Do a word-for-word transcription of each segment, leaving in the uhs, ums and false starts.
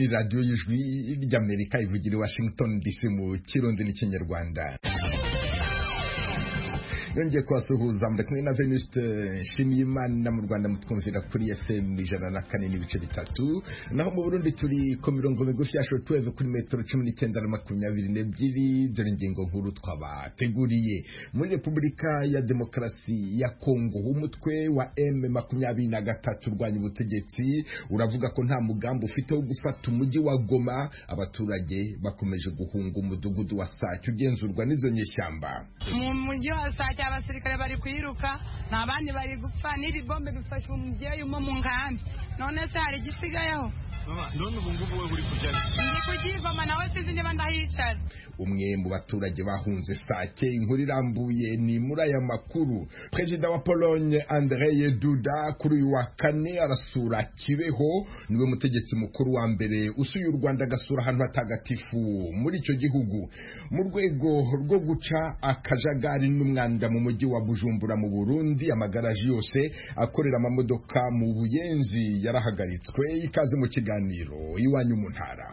Radio y'Ijwi ry'Amerika ivugira i Washington D C mu Kirundi n'Ikinyarwanda. Yongeye kubasuhuza muri kumwe na Venuste Nshimiyimana mu Rwanda mutwumvira kuri F M ijana na kane n'ibice bitatu, naho mu Burundi turi ku mirongo migufi ya shortwave kuri metero cumi n'icyenda na makumyabiri n'ebyiri. Dore ingingo nkuru twabateguriye. Muri Repubulika ya Demokarasi ya Kongo, umutwe wa M makumyabiri na gatatu urwanya ubutegetsi uravuga ko nta mugambi ufite wo gufata umujyi wa Goma. Abaturage bakomeje guhunga umudugudu wa Sake ugenzurwa n'izo nyeshyamba. Mu mujyi wa Sake abasirikare bari kwiruka, nabandi bari gupfa, n'iri bombe bifashe umubyeyi umwe mu nkambi. None se hari igisigayeho? Mama, none ubu ngubu we uri kujya ndi kugigoma, nawe sizi niba ndahicara. Umwe mu baturage bahunze Sake, inkuru irambuye ni muri aya makuru. Perezida wa Pologne Andrzej Duda kuri uyu wa kane arasura Kibeho, niwe mutegetsi mukuru wa mbere usuye u Rwanda agasura ahantu hatagatifu muri icyo gihugu, mu rwego rwo guca akajagari n'umwanda mu mujyi wa Bujumbura mu Burundi. Amagaraji yose akorera amamodoka mu Buyenzi yarahagaritswe. Ikaze mu kiganiro iwanyu mu ntara.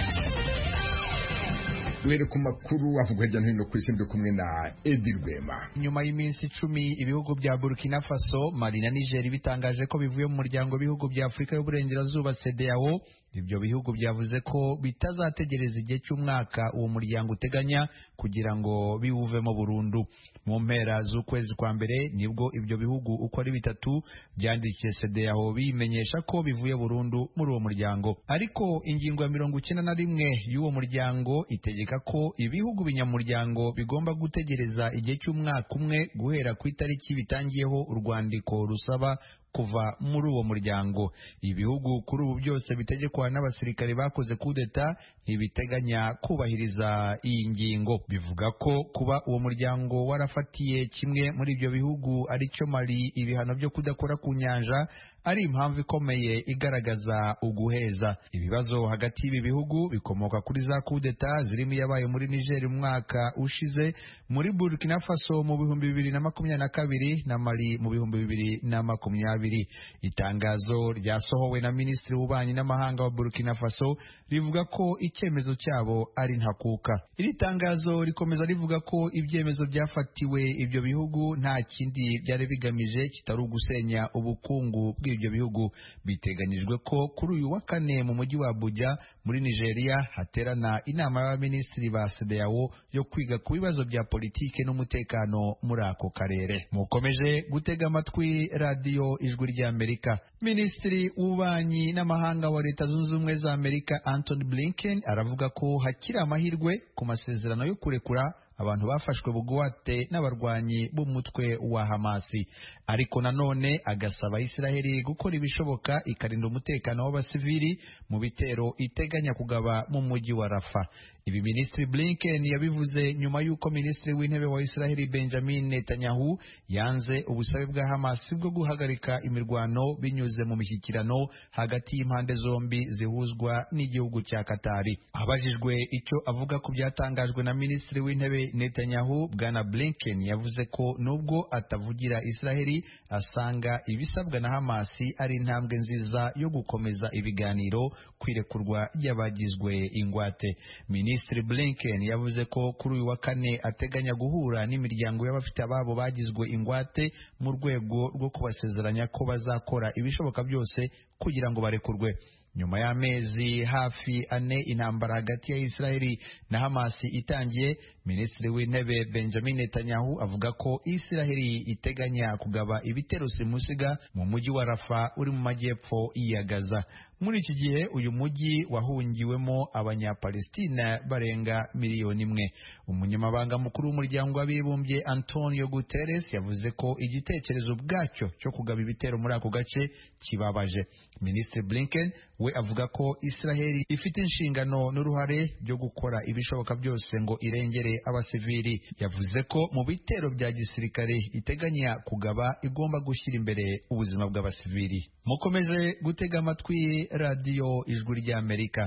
Duhere ku makuru avugwa hirya no hino ku isi, ndi kumwe na Edi Rwema. Nyuma y'iminsi icumi ibihugu bya Burkina Faso, Mali na Niger bitangaje ko bivuye mu muryango w'ibihugu bya Afurika y'Uburengerazuba C E D E A O, ibyo bihugu byavuze ko bitazategereza igihe cy'umwaka uwo muryango uteganya kugira ngo biwuvemo burundu. Mu mpera z'ukwezi kwa mbere nibwo ibyo bihugu uko ari bitatu byandikiye C E D E A O bimenyesha ko bivuye burundu muri uwo muryango. Ariko ingingo ya mirongo icyenda na rimwe y'uwo muryango itegeka ko ibihugu binyamuryango bigomba gutegereza igihe cy'umwaka umwe guhera ku itariki bitangiyeho urwandiko rusaba kuva muri uwo muryango. Ibihugu kuri ubu byose bitegekwa n'abasirikare bakoze kudeta ntibiteganya kubahiriza iyi ngingo. Bivuga ko kuba uwo muryango warafatiye kimwe muri ibyo bihugu ari cyo Mali ibihano byo kudakora ku nyanja ari impamvu ikomeye igaragaza uguheza. Ibibazo hagati y'ibi bihugu bikomoka kuri za kudeta zirimo yabaye muri Niger mu mwaka ushize, muri Burkina Faso mu bihumbi bibiri na makumyabiri na kabiri na Mali mu bihumbi bibiri na makumyabiri. Itangazo ryasohowe na Minisitiri w'Ububanyi n'Amahanga wa Burkina Faso rivuga ko icyemezo cyabo ari ntakuka. Iri tangazo rikomeza rivuga ko ibyemezo byafatiwe ibyo bihugu nta kindi byari bigamije kitari ugusenya ubukungu bw'ibyo bihugu. Biteganyijwe ko kuri uyu wa kane mu mujyi wa Abuja muri Nigeria haterana inama y'abaminisitiri ba C E D E A O yo kwiga ku bibazo bya politike n'umutekano muri ako karere. Mukomeje gutega amatwi Radio Ijwi ry'Amerika. Minisitiri w'Ububanyi n'Amahanga wa Leta Zunze Ubumwe za Amerika Antony Blinken aravuga ko hakiri amahirwe ku masezerano yo kurekura abantu bafashwe bugwate n'abarwanyi b'umutwe wa Hamasi, ariko nanone agasaba Israeli gukora ibishoboka ikarinda umutekano w'abasivili mu bitero iteganya kugaba mu mujyi wa Rafa. Ibi Minisitiri Blinken yabivuze nyuma y'uko Minisitiri w'Intebe wa Israeli Benjamin Netanyahu yanze ubusabe bwa Hamas bwo guhagarika imirwano binyuze mu mishyikirano hagati y'impande zombi zihuzwa n'igihugu cya Katari. Abajijwe icyo avuga ku byatangajwe na Minisitiri w'Intebe Netanyahu, Bwana Blinken yavuze ko nubwo atavugira Israeli asanga ibisabwa na Hamasi ari intambwe nziza yo gukomeza ibiganiro kwirekurwa ry'abagizwe ingwate. Minisitiri Blinken yavuze ko kuri uyu wa kane ateganya guhura n'imiryango y'abafite ababo bagizwe ingwate mu rwego rwo kubasezeranya ko bazakora ibishoboka byose kugira ngo barekurwe. Nyuma y'amezi hafi ane intambara hagati ya Israeli na Hamasi itangiye, Minisitiri w'Intebe Benjamin Netanyahu avuga ko Israeli iteganya kugaba ibitero simusiga mu mujyi wa Rafa uri mu majyepfo ya Gaza. Muri iki gihe uyu mujyi wahungiwemo abanyapalestina barenga miliyoni imwe. Umunyamabanga mukuru w'umuryango w'abibumbye Antonio Guterres yavuze ko igitekerezo bwacyo cyo kugaba ibitero muri ako gace kibabaje. Minisitiri Blinken we avuga ko Israeli ifite inshingano n'uruhare byo gukora ibishoboka byose ngo irengere abasivili. Yavuze ko mu bitero bya gisirikare iteganya kugaba igomba gushyira imbere ubuzima bw'abasivili. Mukomeje gutega amatwi Radio Ijwi ry'Amerika.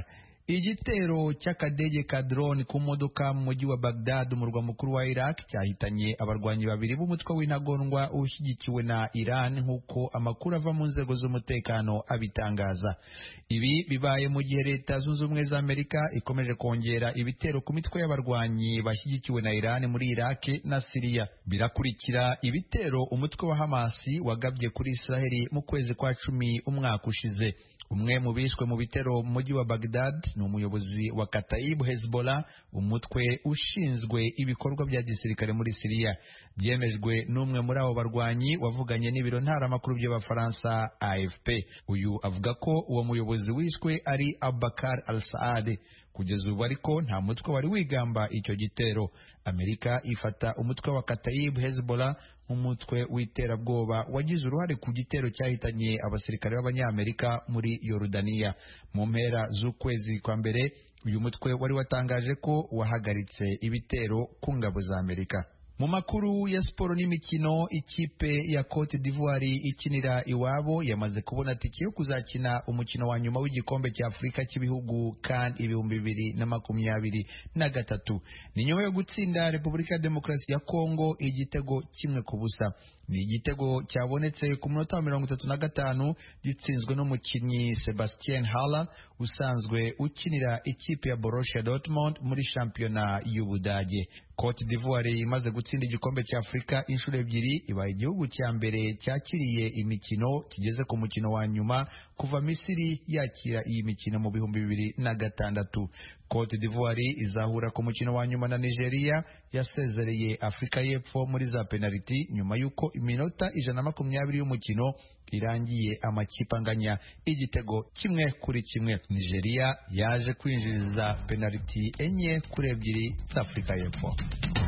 Igitero cy'akadege ka drone ku modoka mu mujyi wa Baghdad umurwa mukuru wa Iraq cyahitanye abarwanyi babiri b'umutwe w'intagondwa ushyigikiwe na Iran nk'uko amakuru ava mu nzego z'umutekano abitangaza. Ibi bibaye mu gihe Leta Zunze Ubumwe za Amerika ikomeje kongera ibitero ku mitwe y'abarwanyi bashyigikiwe na Iran muri Iraq na Syria. Birakurikira ibitero umutwe wa Hamas wagabye kuri Israel mu kwezi kwa cumi umwaka ushize. Umwe mu bishwe mu bitero mu mujyi wa Baghdad ni umuyobozi wa Kataib Hezbollah, umutwe ushinzwe ibikorwa bya gisirikare muri Syria. Byemejwe n'umwe muri abo barwanyi wavuganye n'ibiro ntaramakuru by'Abafaransa A F P. Uyu avuga ko uwo muyobozi wishwe ari Abubakar al-Saad. Kugeza ubu ariko nta mutwe wari wigamba icyo gitero. Amerika ifata umutwe wa Kataib Hezbollah nk'umutwe w'iterabwoba wagize uruhare ku gitero cyahitanye abasirikare b'Abanyamerika muri Yorodaniya mu mpera z'ukwezi kwa mbere. Uyu mutwe wari watangaje ko wahagaritse ibitero ku ngabo za Amerika. Mu makuru ya siporo n'imikino, ikipe ya Cote d'Ivoire ikinira iwabo yamaze kubona tike yo kuzakina umukino wa nyuma w'igikombe cya Afurika cy'ibihugu CAN ibihumbi bibiri na makumyabiri na gatatu. Ni nyuma yo gutsinda Repubulika ya Demokarasi ya Kongo igitego kimwe ku busa. Ni igitego cyabonetse ku munota wa mirongo itatu na gatanu gitsinzwe n'umukinnyi Sebastien Haller usanzwe ukinira ikipe ya Borussia Dortmund muri shampiyona y'Ubudage. Cote d'Ivoire imaze gutsinda igikombe cya Afurika inshuro ebyiri, ibaye igihugu cya mbere cyakiriye imikino kigeze ku mukino wa nyuma kuva Misiri yakira iyi mikino mu bihumbi bibiri na gatandatu. Cote d'Ivoire izahura ku mukino wa nyuma na Nigeria yasezereye Afurika y'Epfo muri za penaliti nyuma y'uko iminota ijana na makumyabiri y'umukino irangiye amakipe anganya igitego kimwe kuri kimwe. Nigeria yaje kwinjiriza penaliti enye kuri ebyiri za Afurika y'Epfo.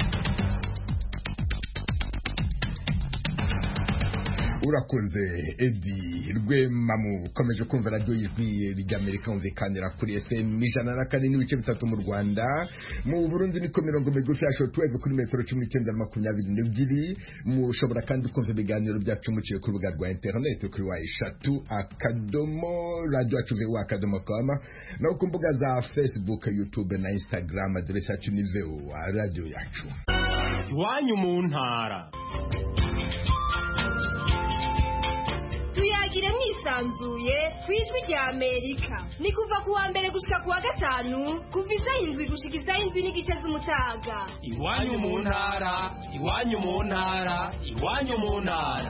Urakunze Edi Rwema mukomeje kumva radio y'ijwi ry'Amerika umvikanira kuri F M ijana na kane n'ibice bitatu mu Rwanda. Mu Burundi niko mirongo migufi ya shortwave kuri metero cumi n'icyenda na makumyabiri n'ebyiri. Mushobora kandi kumva ibiganiro byacu muciye ku rubuga rwa internet kuri wa eshatu akadomo radio yacu wa akadomo com, no ku mbuga za Facebook, YouTube na Instagram adresse yacu ni V O A radio yacu. Iwanyu mu ntara. Tuyagire mwisanzuye kwijwi rya Amerika. Ni kuva ku wa mbere gushika ku wa gatanu kuva isaha indwi gushika isaha indwi n'igice z'umutaga. Iwanyu mu ntara, iwanyu mu ntara, iwanyu mu ntara.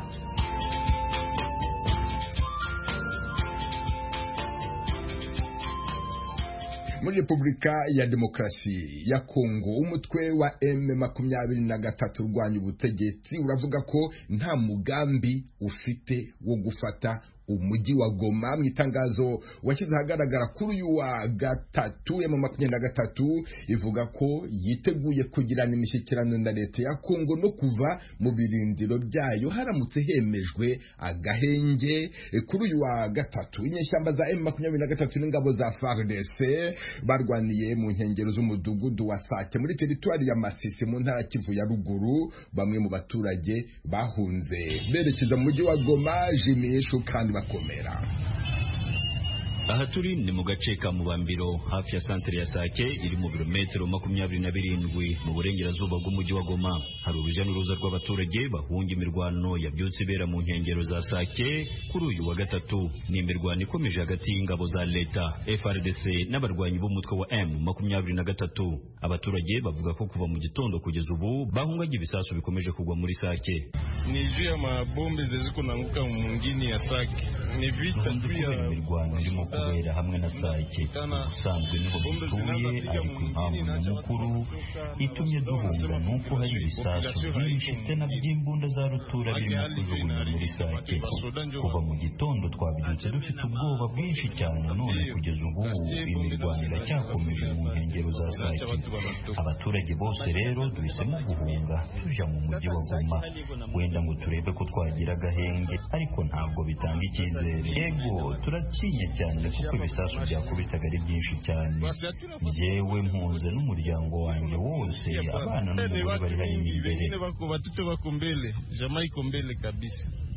Muri Repubulika ya Demokarasi ya Kongo umutwe wa M makumyabiri na gatatu urwanya ubutegetsi uravuga ko nta mugambi ufite wo gufata umujyi wa Goma. Mu itangazo washyize ahagaragara kuri uyu wa gatatu ya makumyabiri na gatatu ivuga ko yiteguye kugirana imishyikirano na leta ya Kongo no kuva mu birindiro byayo haramutse hemejwe agahenge. Kuri uyu wa gatatu inyeshyamba za M makumyabiri na gatatu n'ingabo za F A R D C barwaniye mu nkengero z'umudugudu wa Sake muri teritwari ya Masisi mu ntara Kivu ya ruguru. Bamwe mu baturage bahunze berekeza mu mujyi wa Goma jimishu kandi bakomera. Aha turi ni mu gace ka Mubambiro hafi ya santere ya Sake iri mu birometero makumyabiri na birindwi mu burengerazuba bw'umujyi wa Goma. Hari urujya n'uruza rw'abaturage bahunga imirwano yabyutse ibera mu nkengero za Sake kuri uyu wa gatatu. Ni imirwano ikomeje hagati y'ingabo za leta F A R D C n'abarwanyi b'umutwe wa M makumyabiri na gatatu. Abaturage bavuga ko kuva mu gitondo kugeza ubu bahungaga ibisasu bikomeje kugwa muri Sake. Ni juu ya mabombe zeziko nanguka mu ngini ya Sake. Ni vita pia imirwano irimo kubera hamwe na Sake. Ubusanzwe niho dutuye, ariko impamvu nyamukuru itumye duhunga nuko hari ibisasu byinshi tena by'imbunda za rutura birimo kujugunywa muri Sake. Kuva mu gitondo twabyutse dufite ubwoba bwinshi cyane, none kugeza ubu imirwano iracyakomeje mu nkengero za Sake. Abaturage bose rero duhisemo guhunga tuja mu mujyi wa Goma, wenda ngo turebe ko twagira agahenge, ariko ntabwo bitanga icyizere. Yego turatinya cyane kuko ibisasu byakubitaga ari byinshi cyane. Njyewe mpunze n'umuryango wanjye wose, abana n'umugore bari hariya imbere.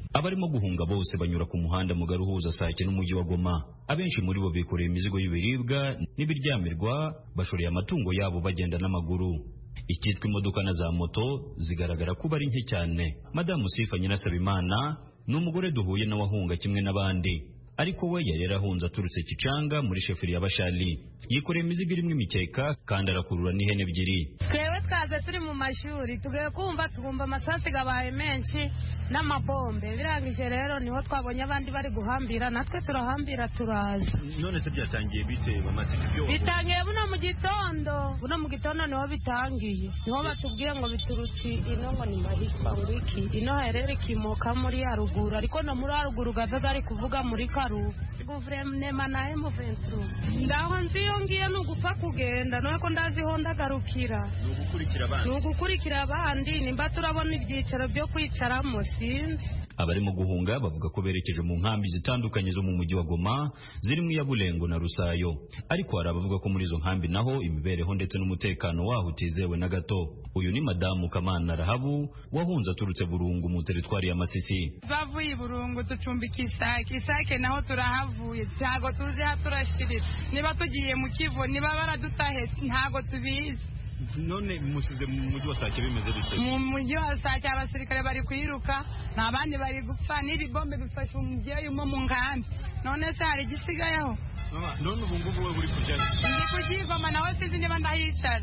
abarimo guhunga bose banyura ku muhanda mugari uhuza Sake n'umujyi wa Goma. Abenshi muri bo bikoreye imizigo y'ibiribwa n'ibiryamirwa, bashoreye amatungo yabo bagenda n'amaguru. Ikitwa imodoka na za moto zigaragara kuba ari nke cyane. Madamu Sifa Nyirasabimana ni umugore duhuye n'awahunga kimwe n'abandi, ariko we yari yarahunze aturutse Kicanga muri sheferi ya Bashali. Yikoreye imizigo irimo imikeka kandi arakurura n'ihene ebyiri. Twewe twaze turi mu mashuri tugiye kumva tugumba amasasi gabaye menshi n'amabombe, birangije rero niho twabonye abandi bari guhambira, natwe turahambira turaza. None se byatangiye bite bamasiki byo? Bitangiye buno mu gitondo, buno mu gitondo niho bitangiye, niho batubwiye ngo biturutse ino ngo ni Marikwa ngwiki, ino herere kimoka muri Haruguru, ariko no muri Haruguru gaza ari kuvuga muri Karu. Guverinoma na M vingt-trois ndaho nziyongiye n'ugupfa kugenda, nuko ndaziho ndagarukira. Nugukurikira abandi. Nugukurikira abandi nimba turabona ibyicaro byo kwicaramo sinzi. Abarimo guhunga bavuga ko berekeje mu nkambi zitandukanye zo mu mujyi wa Goma zirimo iya Bulengo na Rusayo, ariko hari abavuga ko muri izo nkambi naho imibereho ndetse n'umutekano waho utizewe na gato. Uyu ni Madamu Kamana Rahabu wahunze aturutse Burungu mu teritwari ya Masisi. Bavuye Burungu tucumbika Isake, Isake naho turahavuye ntago tuzi ha turashirira, niba tugiye mu Kivu niba baradutahe ntago tubizi. None musize mu mujyi wa Sake bimeze bite? Mu mujyi wa Sake abasirikare bari kwiruka, nabandi bari gupfa, n'ibibombe bifashe umubyeyi umwe mu nkambi. None se hari igisigayeho? Mama, none ubu ngubu we uri kujya? Ndi kugigoma nawe sizi niba ndahicara.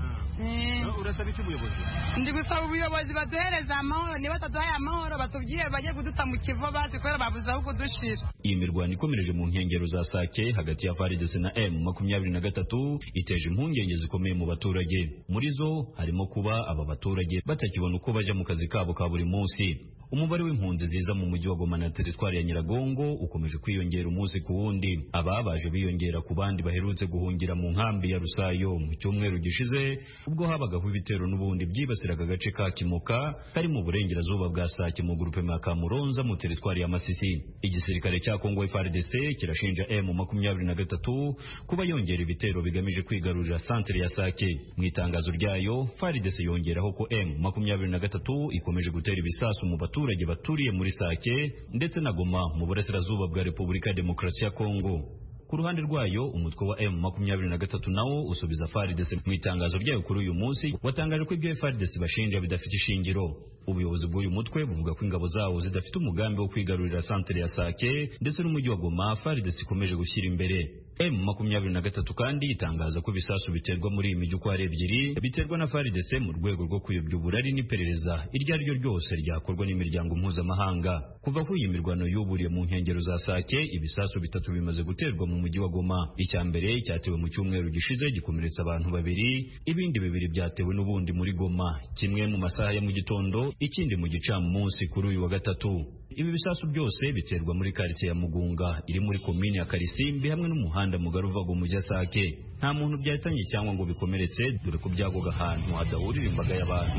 Urasaba iki ubuyobozi? Ndi gusaba ubuyobozi baduhereza amahoro, niba bataduhaye amahoro batubwiye bajye kuduta mu Kivu bazi kubera babuze aho kudushira. Iyi mirwano ikomereje mu nkengero za Sake hagati ya F A R D C na M makumyabiri na gatatu iteje impungenge zikomeye mu baturage. Muri zo harimo kuba aba baturage batakibona uko baje mu kazi kabo ka buri munsi. Umubare w'impunzi ziza mu mujyi wa Goma na teritwari ya Nyiragongo ukomeje kwiyongera umunsi ku wundi. Aba baje biyongera ku bandi baherutse guhungira mu nkambi ya Rusayo mu cyumweru gishize, ubwo habagaho ibitero n'ubundi byibasiraga agace ka Kimoka kari mu burengerazuba bwa Sake mu grupe ya Kamuronza mu teritwari ya Masisi. Igisirikare cya Kongo F A R D C kirashinja M makumyabiri na gatatu kuba yongera ibitero bigamije kwigarurira santere ya Sake. Mu itangazo ryayo F A R D C yongeraho ko M makumyabiri na gatatu ikomeje gutera ibisasu mu abaturage baturiye muri Sake ndetse na Goma mu burasirazuba bwa Repubulika ya Demokarasi ya Kongo. Ku ruhande rwayo umutwe wa M makumyabiri na gatatu nawo usubiza F A R D C mu itangazo ryayo kuri uyu munsi watangaje ko ibyo F A R D C bashinja bidafite ishingiro. Ubuyobozi bw'uyu mutwe buvuga ko ingabo zawo zidafite umugambi wo kwigarurira santere ya Sake ndetse n'umujyi wa Goma F A R D C ikomeje gushyira imbere. M makumyabiri na gatatu kandi itangaza ko ibisasu biterwa muri iyi mijyi uko ari ebyiri biterwa na F A R D C mu rwego rwo kuyobya uburari n'iperereza iryo ari ryo ryose ryakorwa n'imiryango mpuzamahanga. Kuva ko iyi mirwano yuburiye mu nkengero za Sake, ibisasu bitatu bimaze guterwa mu mujyi wa Goma. Icya mbere cyatewe mu cyumweru gishize gikomeretsa abantu babiri, ibindi bibiri byatewe n'ubundi muri Goma, kimwe mu masaha ya mu gitondo, ikindi mu gicamunsi kuri uyu wa gatatu. Ibi bisasu byose biterwa muri quartier ya Mugunga iri muri komine ya Karisimbi hamwe n'umuhanda mugari uva mu mujyi Sake. Nta muntu byahitanye cyangwa ngo bikomeretse dore ko byagoga ahantu hadahurira imbaga y'abantu.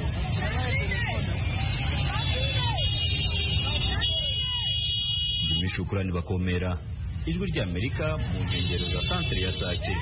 Jimmy Shukrani Bakomera, Ijwi ry'Amerika mu nkengero za santere ya Sake.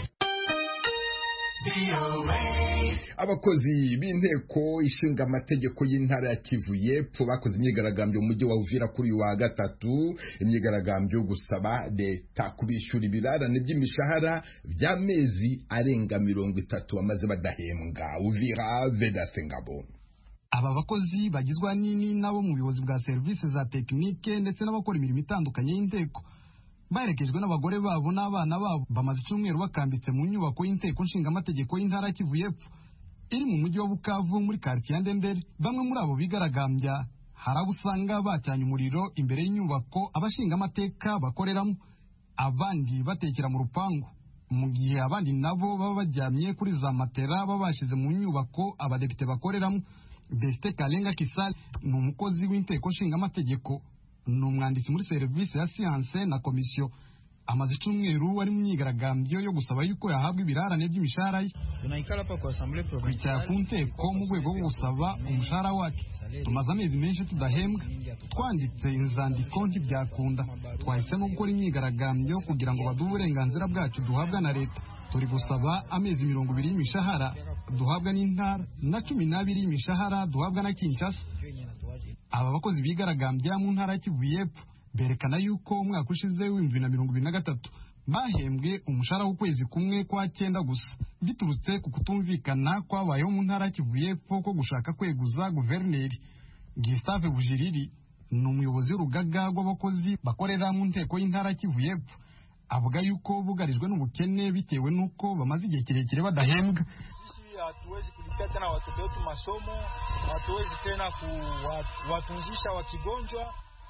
Abakozi b'inteko ishinga amategeko y'intara ya Kivu y'Epfo bakoze imyigaragambyo mu mujyi wa Uvira kuri uyu wa gatatu, imyigaragambyo gusaba leta kubishyura ibirarane by'imishahara by'amezi arenga mirongo itatu bamaze badahembwa. Uvira, Vedaste Ngabo. Aba bakozi bagizwe n'ini nabo mu buyobozi bwa serivisi za tekinike ndetse n'abakora imirimo itandukanye y'inteko baherekejwe n'abagore babo n'abana babo bamaze icyumweru bakambitse mu nyubako y'inteko nshingamategeko y'intara Kivu y'Epfo iri mu mujyi wa Bukavu muri quartier Ndendere. Bamwe muri abo bigaragambya hari abo usanga bacyanye umuriro imbere y'inyubako abashinga amateka bakoreramo, abandi batekera mu rupangu, mu gihe abandi nabo baba baryamye kuri za matera babashize mu nyubako abadepite bakoreramo. Beste Kalenga Kisale ni umukozi w'inteko nshingamategeko, ni umwanditsi muri serivisi ya siyanse na komisiyo. Amaze icyumweru ari mu myigaragambyo yo gusaba yuko yahabwa ibirarane by'imishahara ye. Twicara ku nteko mu rwego rwo gusaba umushahara wacu. Tumaze amezi menshi tudahembwa, twanditse inzandiko ntibyakunda, twahisemo gukora imyigaragambyo kugira ngo baduhe uburenganzira bwacu duhabwa na leta. Turi gusaba amezi mirongo ibiri y'imishahara duhabwa n'intara na cumi n'abiri y'imishahara duhabwa na Kinshasa. aba bakozi bigaragambya mu ntara ya Kivu y'Epfo berekana yuko umwaka ushize w'ibihumbi bibiri na mirongo ibiri na gatatu bahembwe umushahara w'ukwezi kumwe kwa cyenda gusa biturutse ku kutumvikana kwabayeho mu ntara ya Kivu y'Epfo ko gushaka kweguza guverineri. Gustave Bujiriri ni umuyobozi w'urugaga rw'abakozi bakorera mu nteko y'intara ya Kivu y'Epfo, avuga yuko bugarijwe n'ubukene bitewe n'uko bamaze igihe kirekire badahembwa. Hatuwezi kulipia tena watoto wetu masomo, hatuwezi tena kuwatunzisha wakigonjwa.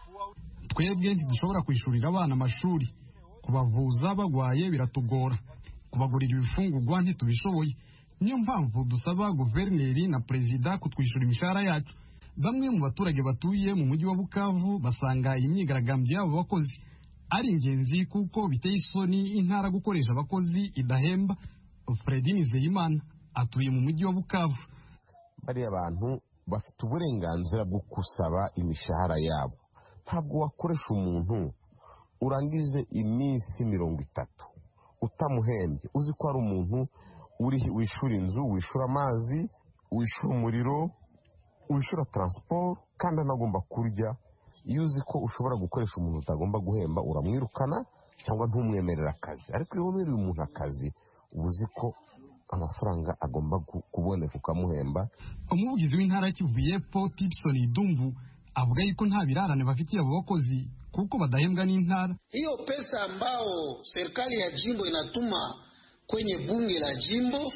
Twebwe ntidushobora kwishurira abana amashuri, kubavuza bagwaye biratugora, kubagurira ibifungurwa ntitubishoboye. Niyo mpamvu dusaba guverineri na perezida kutwishyura imishahara yacu. Bamwe mu baturage batuye mu mujyi wa Bukavu basanga imyigaragambyo y'abo bakozi ari ingenzi kuko biteye isoni intara gukoresha abakozi idahemba. Fredy Nizeyimana atuye mu mujyi wa Bukavu. Bariya abantu bafite uburenganzira bwo kusaba imishahara yabo. Ntabwo wakoresha umuntu urangize iminsi mirongo itatu utamuhembye, uzi ko ari umuntu uri wishura inzu, wishura amazi, wishura umuriro, wishura transport, kandi anagomba kurya. Iyo uzi ko ushobora gukoresha umuntu utagomba guhemba, uramwirukana cyangwa ntumwemerera akazi. Ariko iyo wemereye umuntu akazi, uzi ko amafaranga agomba kuboneka ukamuhemba. Umuvugizi w'intara ya Kivu y'Epfo Tipson Idumbu avuga yuko nta birarane bafitiye abo bakozi kuko badahembwa n'intara. Hiyo pesa ambao serikali ya jimbo inatuma kwenye bunge la jimbo,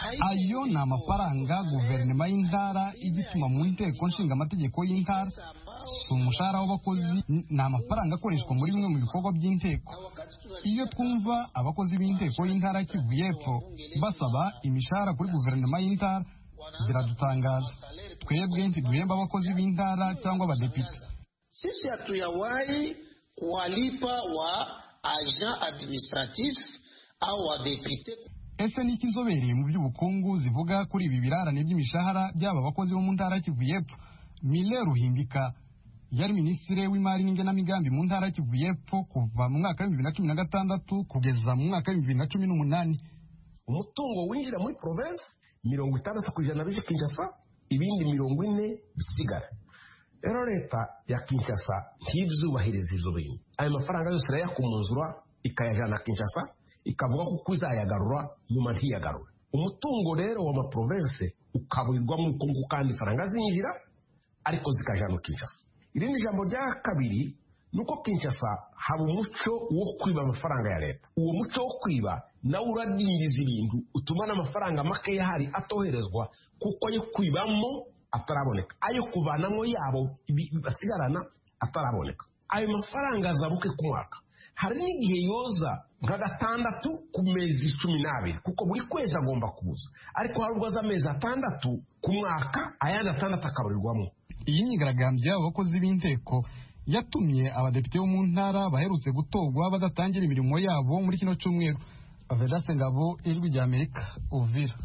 ayo ni amafaranga guverinoma y'intara igituma mu nteko nshinga amategeko y'intara. Si umushahara w'abakozi, ni amafaranga akoreshwa muri bimwe mu bikorwa by'inteko. Iyo twumva abakozi b'inteko y'intara ya Kivu y'Epfo basaba imishahara kuri guverinoma y'intara, biradutangaza. Twebwe ntiduhemba abakozi b'intara cyangwa abadepite. Sisi hatuyawahi kuwalipa wa agent administratif au wa depite. Ese ni ikizobereye mu by'ubukungu zivuga kuri ibi birarane by'imishahara by'aba bakozi bo mu ntara ya Kivu y'Epfo? Mile Ruhimbika yari minisitiri w'imari n'ingenamigambi mu ntara ya Kivu y'Epfo kuva mu mwaka wa bibiri na cumi na gatandatu kugeza mu mwaka wa bibiri na cumi n'umunani. Umutungo winjira muri province mirongo itandatu ku ijana bije Kinshasa, ibindi mirongo ine bisigara. Rero leta ya Kinshasa ntibyubahiriza izo bintu. Ayo mafaranga yose irayakumuzura ikayajana Kinshasa, ikavuga ko kuzayagarura nyuma ntiyagarura. Umutungo rero wa ma province ukaburirwa mu kungu kandi faranga zinjira ariko zikajana Kinshasa. Irindi jambo rya kabiri nuko Kinshasa haba umuco wo kwiba amafaranga ya leta. Uwo muco wo kwiba nawe uradindiza ibintu, utuma n'amafaranga make yahari atoherezwa kuko ayo kwibamo ataraboneka, ayo kuvanamo yabo basigarana ataraboneka. Ayo mafaranga azabuke ku mwaka. Hari n'igihe yoza nka gatandatu ku mezi cumi n'abiri kuko buri kwezi agomba kuza, ariko hari ubwo z'amezi atandatu ku mwaka, ayandi atandatu akaburirwamo. Iyi myigaragambyo y'abakozi b'inteko yatumye abadepite bo mu ntara baherutse gutorwa badatangira imirimo yabo muri kino cyumweru. Vedaste Ngabo, Ijwi rya Amerika, Uvira.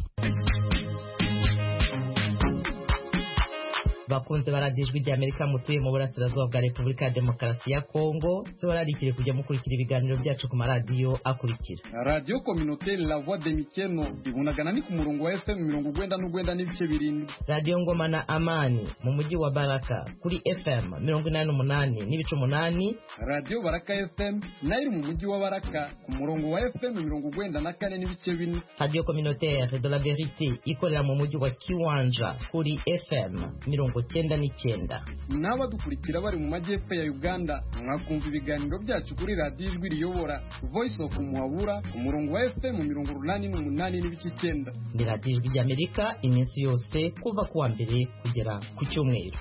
Bakunze baradijwi rya Amerika mutuye mu burasirazuba bwa Repubulika ya Demokarasi ya Kongo, tubararikire kujya mukurikira ibiganiro byacu ku maradiyo akurikira. Radio Communautaire La Voix de Mikeno ibunagana ni ku murongo wa F M mirongo ugwenda n'ugwenda n'ibice birindwi. Radio Ngoma na Amani mu mujyi wa Baraka kuri F M mirongo inani n'umunani n'ibice umunani. Radio Baraka F M nayo mu mujyi wa Baraka ku murongo wa F M mirongo ugwenda na kane n'ibice bine. Radio Communautaire de la Vérité ikorera mu mujyi wa Kiwanja kuri F M mirongo cyenda n'icyenda. Naba dukurikira bari mu majyepfo ya Uganda mwakumva ibiganiro byacu kuri radio Ijwi riyobora Voice of Muhabura ku murongo wa F M mirongo urunani n'umunani n'ibice icyenda. Ni radio Ijwi rya Amerika iminsi yose kuva kuwa mbere kugera ku cyumweru.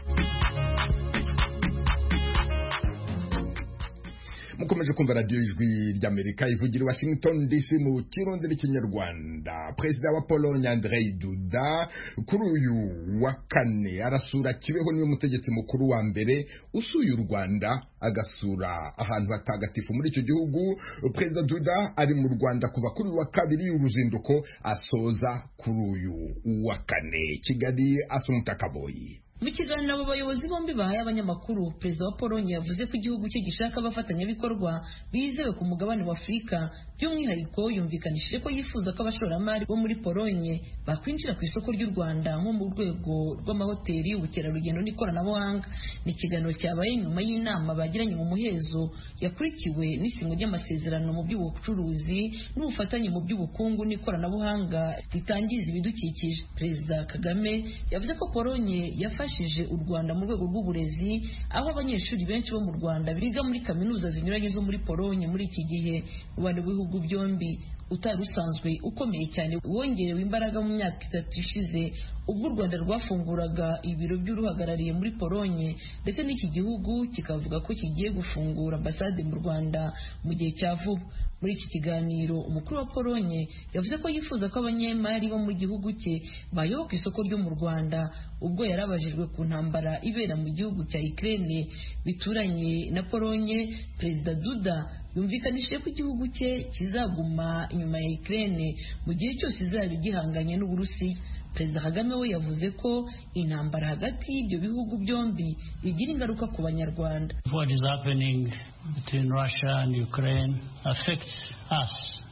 Mukomeje kumva radio Ijwi ry'Amerika ivugira Washington D C mu kirundi n'ikinyarwanda. Perezida wa Pologne Andrzej Duda kuri uyu wa kane arasura Kibeho niwe mutegetsi mukuru wa mbere usuye u Rwanda agasura ahantu hatagatifu muri icyo gihugu. Perezida Duda ari mu Rwanda kuva kuri wa kabiri uruzinduko asoza kuri uyu wa kane. Kigali, Asumta Kaboyi. Mu kiganiro abo bayobozi bombi bahaye abanyamakuru, perezida wa Polonye yavuze ko igihugu cye gishaka abafatanyabikorwa bizewe ku mugabane wa Afurika. By'umwihariko yumvikanishije ko yifuza ko abashoramari bo muri Polonye bakwinjira ku isoko ry'u Rwanda nko mu rwego rw'amahoteli, ubukerarugendo n'ikoranabuhanga. Ni ikiganiro cyabaye nyuma y'inama bagiranye mu muhezo yakurikiwe n'isinywa ry'amasezerano mu by'ubucuruzi n'ubufatanye mu by'ubukungu n'ikoranabuhanga ritangiza ibidukikije. Perezida Kagame yavuze ko Polonye yafashije u Rwanda mu rwego rw'uburezi, aho abanyeshuri benshi bo mu Rwanda biga muri kaminuza zinyuranye zo muri Polonye muri iki gihe. Umubano w'ibihugu byombi utari usanzwe ukomeye cyane wongerewe imbaraga mu myaka itatu ishize ubwo u Rwanda rwafunguraga ibiro by'uruhagarariye muri Polonye, ndetse n'iki gihugu kikavuga ko kigiye gufungura ambasade mu Rwanda mu gihe cya vuba. Muri iki kiganiro umukuru wa Polonye yavuze ko yifuza ko abanyemari bo mu gihugu cye bayoboka isoko ryo mu Rwanda, ubwo yarabajijwe ku ntambara ibera mu gihugu cya Ukraine bituranye na Polonye. Perezida Duda yumvikanishije ko igihugu cye kizaguma inyuma ya Ukraine mu gihe cyose izaba igihanganye n'Uburusiya. Perezida Kagame we yavuze ko intambara hagati y'ibyo bihugu byombi igira ingaruka ku Banyarwanda. What is happening between Russia and Ukraine affects us.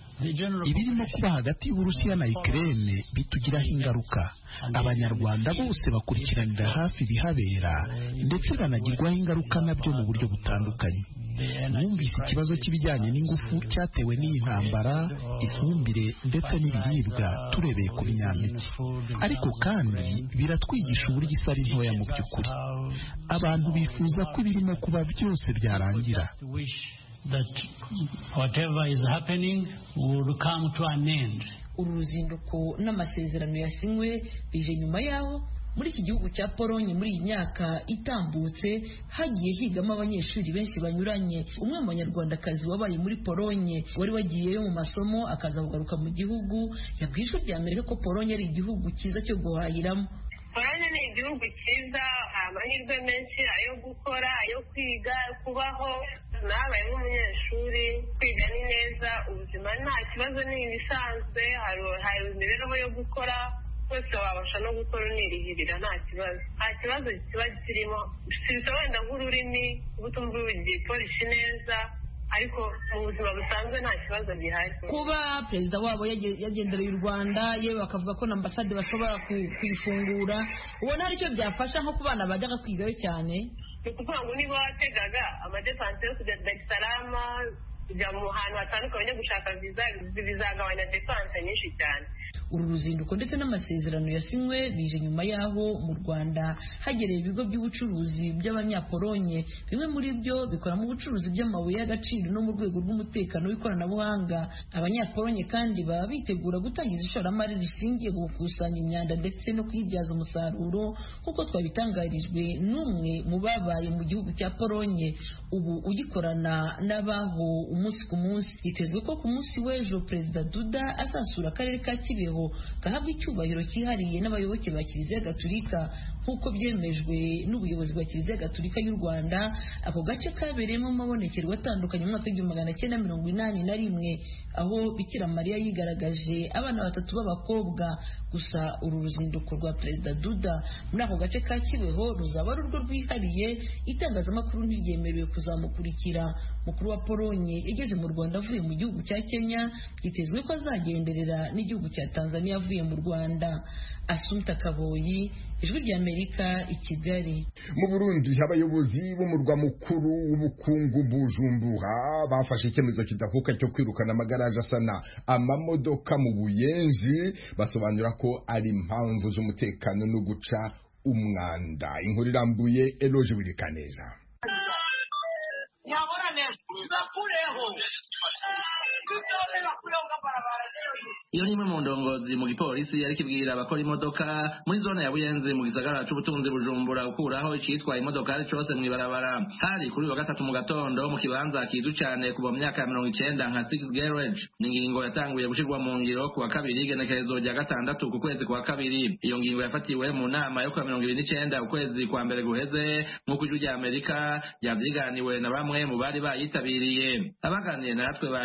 Ibirimo kuba hagati y'Uburusiya na Ukraine bitugiraho ingaruka. Abanyarwanda bose bakurikiranira hafi ibihabera ndetse banagirwaho ingaruka nabyo mu buryo butandukanye. Mwumvise ikibazo cy'ibijyanye n'ingufu cyatewe n'iyi ntambara, ifumbire ndetse n'ibiribwa turebeye ku binyampeke. Ariko kandi biratwigisha uburyo isi ari ntoya mu by'ukuri. Abantu bifuza ko ibirimo kuba byose byarangira. That whatever is happening will come to an end. Uru ruzinduko n'amasezerano yasinywe bije nyuma yaho muri iki gihugu cya Polonye muri iyi myaka itambutse hagiye higamo abanyeshuri benshi banyuranye. Umwe mu banyarwandakazi wabaye muri Polonye wari wagiyeyo mu masomo akaza kugaruka mu gihugu yabwiye ijwi rya Amerika ko Polonye ari igihugu cyiza cyo guhahiramo. Polonye ni igihugu cyiza, amahirwe menshi ayo gukora, ayo kwiga, kubaho. Nabaye nk'umunyeshuri, kwiga ni neza, ubuzima nta kibazo, ni ibisanzwe, hari imibereho yo gukora, wese wabasha no gukora unirihirira nta kibazo. Nta kibazo kiba kirimo, sibisa wenda nk'ururimi ubutumva igipolisi neza, ariko mu buzima busanzwe nta kibazo gihari. Kuba perezida wabo yagendereye u Rwanda, yewe bakavuga ko na ambasade bashobora kuyifungura, ubona hari icyo byafasha nko ku bana bajyaga kwigayo cyane? Ni ukuvuga ngo niba wategaga amadepanse yo kujya Dar es Salaam, kujya mu hantu hatandukanye gushaka viza, bizagabanya depanse nyinshi cyane. Uru ruzinduko ndetse n'amasezerano yasinywe bije nyuma yaho mu Rwanda hagereye ibigo by'ubucuruzi by'abanyapolonye. Bimwe muri byo bikora mu bucuruzi by'amabuye y'agaciro no mu rwego rw'umutekano w'ikoranabuhanga. Abanyapolonye kandi baba bitegura gutangiza ishoramari rishingiye ku gukusanya imyanda ndetse no kuyibyaza umusaruro, nk'uko twabitangarijwe n'umwe mu babaye mu gihugu cya Polonye ubu ugikorana n'abaho umunsi ku munsi. Hitezwe ko ku munsi w'ejo Perezida Duda azasura akarere ka Kibeho gahabwa icyubahiro cyihariye n'abayoboke ba Kiliziya Gatulika nk'uko byemejwe n'ubuyobozi bwa Kiliziya Gatulika y'u Rwanda. Ako gace kabereyemo amabonekerwa atandukanye mu mwaka w'igihumbi magana cyenda mirongo inani na rimwe, aho Bikira Mariya yigaragaje abana batatu b'abakobwa. Gusa uru ruzinduko rwa Perezida Duda muri ako gace ka Kibeho ruzaba ari urwo rwihariye, itangazamakuru ntiryemerewe kuzamukurikira. Mukuru wa Polonye yageze mu Rwanda avuye mu gihugu cya Kenya, byitezwe ko azagenderera n'igihugu cya Tanzania avuye mu Rwanda. Asumta Kaboyi, Ijwi rya Amerika, i Kigali. Mu Burundi abayobozi b'umurwa mukuru w'ubukungu Bujumbura bafashe icyemezo kidakuka cyo kwirukana amagaraje asana amamodoka mu Buyenzi, basobanura ko ari impamvu z'umutekano no guca umwanda. Inkuru irambuye Eloge Wirikaneza. Iyo ni imwe mu ndongozi mu gipolisi yari kibwira abakora imodoka muri zone ya Buyenzi mu gisagara c'ubutunzi Bujumbura gukuraho icitwa imodoka cose mw'ibarabara. Hari kuri wa gatatu mu gatondo mu kibanza kizu cyane kuva mu myaka ya mirongo icenda nka Six Garage. Ni ingingo yatanguye gushirwa mu ngiro ku wa kabiri igenekerezo rya gatandatu ku kwezi kwa kabiri. Iyo ngingo yafatiwe mu nama yo ku mirongo ibiri n'icenda ukwezi kwa mbere guheze nk'uko Ijwi rya Amerika ryavyiganiwe na bamwe mu bari bayitabiriye. Abaganiye natwe bashimye ko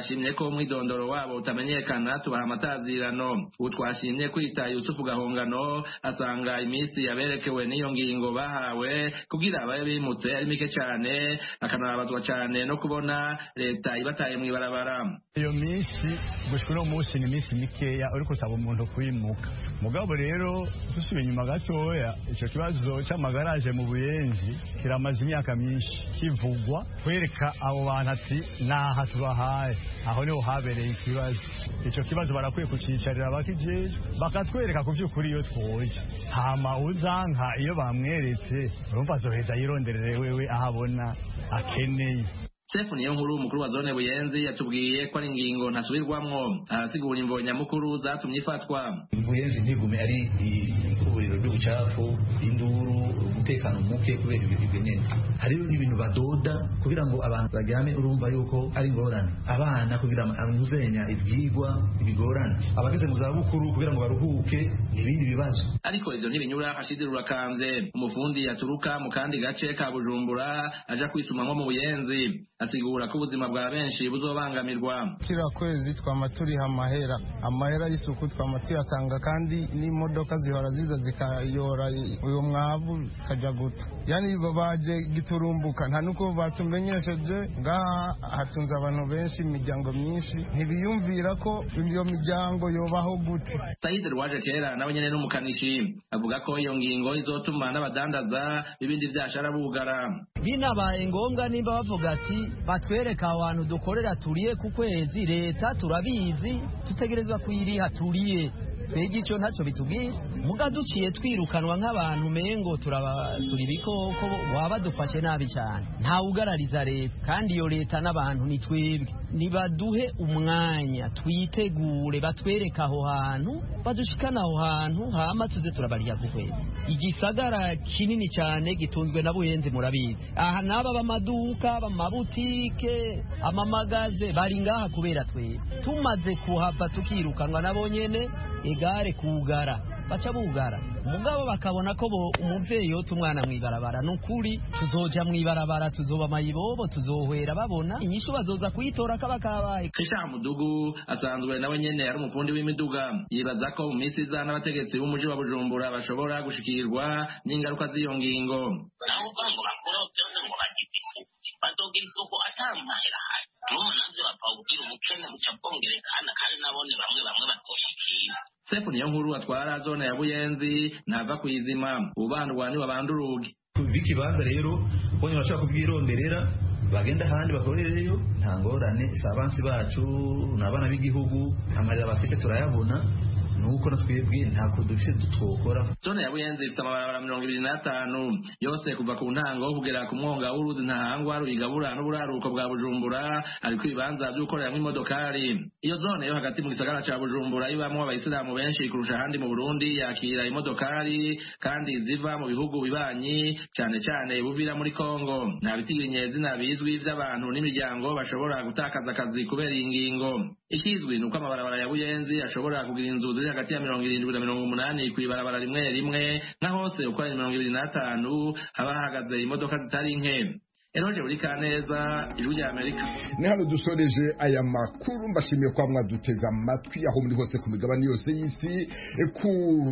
umwidondoro wabo utamenyekana tubaha amatazirano utwashimye kwita Yusufu Gahongano asanga iminsi yaberekewe n'iyo ngingo bahawe kugira abaye bimutse ari mike cyane akanabazwa cyane no kubona leta ibataye mu ibarabara. Iyo minsi gushika no munsi ni minsi mikeya uriko usaba umuntu kwimuka mugabo rero dusubiye inyuma gatoya icyo kibazo cy'amagaraje mu Buyenzi kiramaze imyaka myinshi kivugwa kwereka abo bantu ati naha tubahaye aho niho habereye ikibazo icyo kibazo barakwiye kucicarira abakijeje bakatwereka ku by'ukuri iyo twoje hama uzanka iyo bamweretse urumva azoheza yironderere wewe ahabona akeneye. Sefu niyo nkuru umukuru wa zone Buyenzi yatubwiye ko ari ingingo ntasubirwamwo arasigura imvo nyamukuru zatumye ifatwa. Buyenzi ntigume ari ikuburiro ry'ubucafu induru umutekano muke kubera ibintu binini hariyo n'ibintu badoda kugira ngo abantu bajyame urumva yuko ari ingorane abana kugira amuzenya ibyigwa ibigorane abageze mu zabukuru kugira ngo baruhuke n'ibindi bibazo. Ariko ivyo ntibinyura Hashidi Rurakanze umufundi yaturuka mu kandi gace ka Bujumbura aja kwisumamwo mu Buyenzi asigura ko ubuzima bwa benshi buzobangamirwa. Kira kwezi twama turiha amahera amahera y'isuku twama tuyatanga kandi n'imodoka zihora ziza zikayora uyo mwavu kajya guta yani babaje giturumbuka nta nuko batumenyesheje ngaha hatunze abantu benshi imiryango myinshi ntibiyumvira ko iyo miryango yobaho gute. Said Rwaje kera nawe nyene n'umukanishi avuga ko iyo ngingo izotuma n'abadandaza ibindi byashara bugara. Binabaye ngombwa nimba bavuga ati batwereka abantu dukorera turiye ku kwezi leta turabizi tutegerezwa kuyiriha turiye twege icyo ntacyo bitubwira muga duciye twirukanwa nk'abantu mengo turaba turi bikoko waba dufashe nabi cyane nta ugarariza leta kandi iyo leta n'abantu ni twebwe nibaduhe umwanya twitegure batwereka aho hantu badushikana aho hantu hama tuze turabariya ku kwezi. Igisagara kinini cyane gitunzwe na Buyenzi murabizi aha naba bamaduka bamabutike amamagaze bari ngaha kubera twe tumaze kuhava tukirukanwa nabo nyene egare kugara baca bugara mugabo bakabona ko umuvyeyi yote umwana mwibarabara nukuri tuzoja mwibarabara tuzoba mayibobo tuzohwera babona inyishu bazoza kuyitora kabakabaye. Kisha Mudugu asanzwe nawe nyene ari umufundi w'imiduga yibaza ko mu minsi iza n'abategetsi b'umuji wa Bujumbura bashobora gushikirwa n'ingaruka z'iyo ngingo. Naho bango bakora byose ngo bagifite bazogira isuku atamahera hayi n'ubu navyo bapawugira umukene muca bwongerekana kandi nabone bamwe bamwe batoshikira. Sefu niyo nkuru atwara zone ya Buyenzi ntava kwizima ubandwa ni babandurugi bikibanza rero bonye bashaka kubwironderera bagenda handi bakorereyo nta ngorane sabansi bacu n'abana b'igihugu amarira bafite turayabona nuko natwebwe ntako dufite dutwokora. Zone ya Buyenzi ifite amabarabara mirongo ibiri n'atanu yose kuva ku ntango kugera ku mwonga w'uruzi ntahangwa ruyigabura n'uburaruko bwa Bujumbura ariko ibibanza by'ukoreramo imodokari. Iyo zone yo hagati mu gisagara ca Bujumbura ibamwo abayisilamu benshi kurusha ahandi mu Burundi yakira imodokari kandi ziva mu bihugu bibanyi cyane cyane buvira muri Kongo. Nta bitiginyezi nabizwi by'abantu n'imiryango bashobora gutakaza akazi kubera iyi ngingo. Ikizwi nuko amabarabara ya Buyenzi ashobora kugira inzu ziri hagati ya mirongo irindwi na mirongo umunani kw'ibarabara rimwe rimwe na hose uko ari mirongo ibiri n'atanu haba hahagaze imodoka zitari nke. Eroje uri kaneza ijwi rya Amerika. Ni hano dusoreje aya makuru mbashimiye kwa mwaduteza amatwi aho muri hose ku migabane yose y'isi ku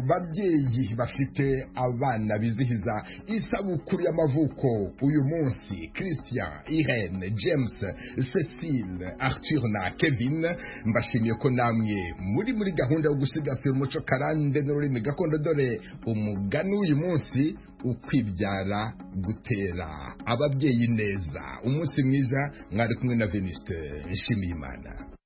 babyeyi bafite abana bizihiza isabukuru y'amavuko uyu munsi Christian, Irene, James, Cecile, Arthur na Kevin mbashimiye ko namwe muri muri gahunda yo gusigasira umuco karande n'ururimi gakondo dore umugani uyu munsi ukwibyara gutera ababyeyi neza. Umunsi mwiza mwari kumwe na Venuste Nshimiyimana.